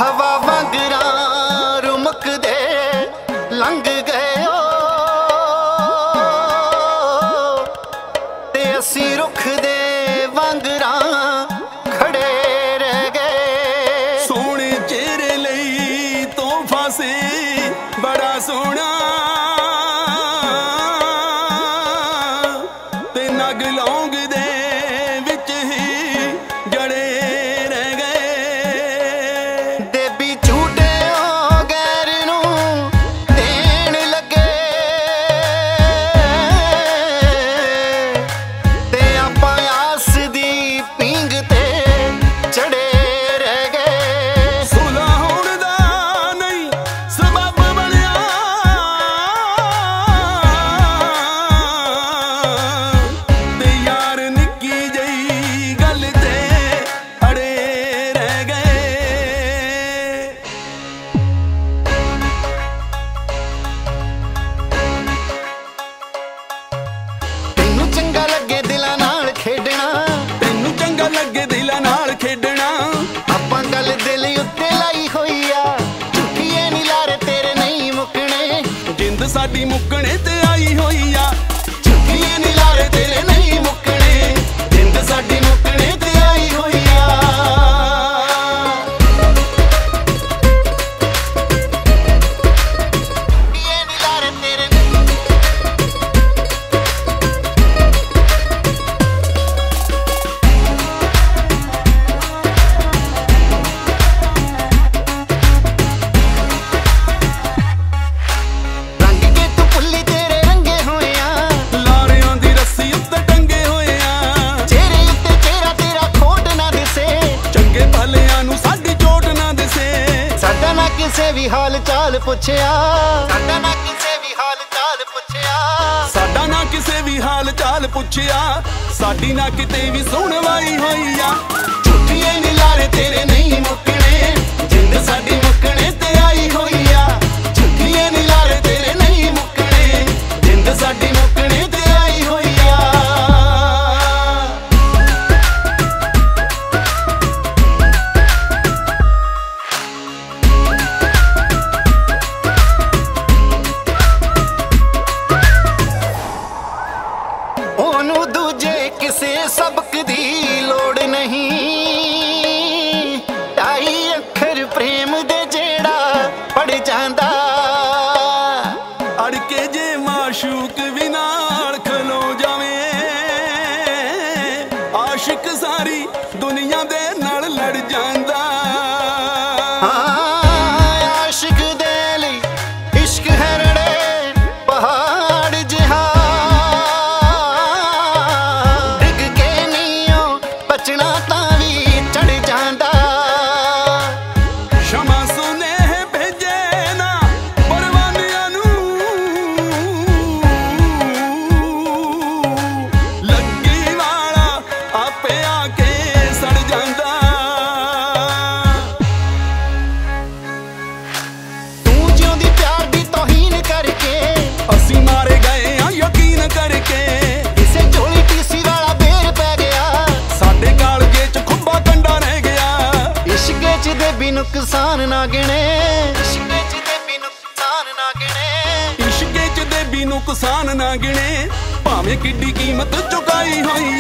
ਹਵਾ ਵਾਂਗਰਾਂ ਰੁਮਕਦੇ ਲੰਘ ਗਏ ਤੇ ਅਸੀਂ ਰੁੱਖ ਦੇ ਵਾਂਗਰਾਂ ਖੜੇ ਰਹਿ ਗਏ। ਸੋਹਣੇ ਚਿਹਰੇ ਲਈ ਤੋਹਫਾ ਸੀ ਬੜਾ ਸੋਹਣਾ ਤੇ ਨਗ ਲੌਂਗ ਦੇ ਵਿੱਚ ਹੀ ਜੜੇ ਰਹਿ ਗਏ। ਦੇਬੀ ਝੂਟੇ ਗੈਰ ਨੂੰ ਦੇਣ ਲੱਗੇ ਤੇ ਆਪਾਂ ਆਸ ਦੀ ਪੀਂਘ ਤੇ ਚੜੇ ਰਹਿ ਗਏ। ਸੁਲਾ ਹੋਣ ਦਾ ਨਹੀਂ ਸਬੱਬ ਬਣਿਆ ਤੇ ਯਾਰ ਨਿੱਕੀ ਜਿਹੀ ਗੱਲ ਤੇ ਅੜੇ ਰਹਿ ਗਏ। ਤੈਨੂੰ ਚੰਗਾ ਲੱਗੇ ਦਿਲਾਂ ਨਾਲ ਖੇਡਣਾ, ਤੈਨੂੰ ਚੰਗਾ ਲੱਗੇ ਦਿਲਾਂ ਨਾਲ ਖੇਡਣਾ, ਆਪਾਂ ਗੱਲ ਦਿਲ ਉੱਤੇ ਲਾਈ ਹੋਈ ਆ, ਝੂਠੀਏ ਨੀ ਲਾਰੇ ਤੇਰੇ ਨਹੀਂ ਮੁੱਕਣੇ, ਜਿੰਦ ਸਾਡੀ ਮੁੱਕਣੇ ਤੇ ਆਈ ਹੋਈ ਆ। ਝੂਠੀਏ ਨੀ ਲਾਰੇ ਤੇਰੇ ਨਹੀਂ ਮੁੱਕਣੇ, ਜਿੰਦ ਸਾਡੀ ਮੁੱਕਣੇ ਤੇ ਆਈ ਹੋਈ ਆ। ਝੂਠੀਏ ਨੀ ਲਾਰੇ ਤੇਰੇ ਰੰਗ ਕੇ ਤੂੰ ਭੁੱਲੀ ਤੇਰੇ ਰੰਗੇ ਹੋਏ ਆ, ਲਾਰਿਆਂ ਦੀ ਰੱਸੀ ਉੱਤੇ ਟੰਗੇ ਹੋਏ ਆ। ਚਿਹਰੇ ਉੱਤੇ ਚਿਹਰਾ ਤੇਰਾ ਖੋਟ ਨਾ ਦਿਸੇ, ਚੰਗੇ ਭਲਿਆਂ ਨੂੰ ਸਾਡੀ ਚੋਟ ਨਾ ਦਿਸੇ। ਸਾਡਾ ਨਾ ਕਿਸੇ ਵੀ ਹਾਲ ਚਾਲ ਪੁੱਛਿਆ, ਸਾਡਾ ਨਾ ਕਿਸੇ ਵੀ ਹਾਲ ਚਾਲ ਪੁੱਛਿਆ। ਸਾਡਾ ਨਾ ਕਿਸੇ ਵੀ ਹਾਲ ਚਾਲ ਪੁੱਛਿਆ, ਸਾਡੀ ਨਾ ਕਿਤੇ ਵੀ ਸੁਣਵਾਈ ਹੋਈ ਆ। ਝੂਠੀਏ ਨੀ ਲਾਰੇ ਤੇਰੇ ਨਹੀਂ ਮੁੱਕਣੇ, ਜਿੰਦ ਸਾਡੀ ਮੁੱਕਣੇ ਤੇ ਆਈ ਹੋਈ ਆ। ਝੂਠੀਏ ਨੀ ਲਾਰੇ ਤੇਰੇ ਨਹੀਂ ਮੁੱਕਣੇ, ਜਿੰਦ ਸਾਡੀ ਮੁੱਕਣੇ ਤੇ ਆਈ ਹੋਈ ਆ। ਉਹਨੂੰ ਦੂਜੇ ਕਿਸੇ ਸਬਕ ਦੀ ਲੋੜ ਨਹੀਂ, ਢਾਈ ਅੱਖਰ ਪ੍ਰੇਮ ਦੇ ਜਿਹੜਾ ਪੜ ਜਾਂਦਾ। ਅੜ ਕੇ ਜੇ ਮਾਸ਼ੂਕ ਵੀ ਨਾਲ ਖਲੋ ਜਾਵੇ, ਆਸ਼ਿਕ ਸਾਰੀ ਦੁਨੀਆ ਦੇ ਨਾਲ ਲੜ ਜਾਂਦਾ। ਆਸ਼ਿਕ ਦੇ ਲਈ ਇਸ਼ਕ ਹੈ ਰੜੇ ਪਹਾੜ ਜਿਹਾ, ਡਿੱਗ ਕੇ ਨੀਓ ਬਚਣਾ ਤਾਂ ਵੀ ਚੜ ਜਾਂਦਾ। ਸ਼ਮਾ ਸੁਨੇਹੇ ਭੇਜੇ ਨਾ ਪਰਵਾਨਿਆਂ ਨੂੰ, ਲੱਗੀ ਵਾਲਾ ਆਪੇ ਆ ਕੇ ਸੜ ਜਾਂਦਾ। ਤੂੰ ਜਿਉਂਦੀ ਪਿਆਰ ਦੀ ਤੋਹੀਨ ਕਰਕੇ, ਅਸੀਂ ਮਾਰੇ ਗਏ ਆ ਯਕੀਨ ਕਰਕੇ। ਕਿਸੇ ਝੋਲੀ ਟੀਸੀ ਵਾਲਾ ਬੇਰ ਪੈ ਗਿਆ, ਸਾਡੇ ਕਾਲਜੇ ਚ ਖੁੱਬਾ ਕੰਡਾ ਰਹਿ ਗਿਆ। ਇਸ਼ਕੇ ਚ ਦੇ ਵੀ ਨੁਕਸਾਨ ਨਾ ਗਿਣੇ, ਇਸ਼ਕੇ ਚ ਦੇ ਵੀ ਨੁਕਸਾਨ ਨਾ ਗਿਣੇ। ਇਸ਼ਕੇ ਚ ਦੇ ਵੀ ਨੁਕਸਾਨ ਨਾ ਗਿਣੇ, ਭਾਵੇਂ ਕਿੱਡੀ ਕੀਮਤ ਚੁਕਾਈ ਹੋਈ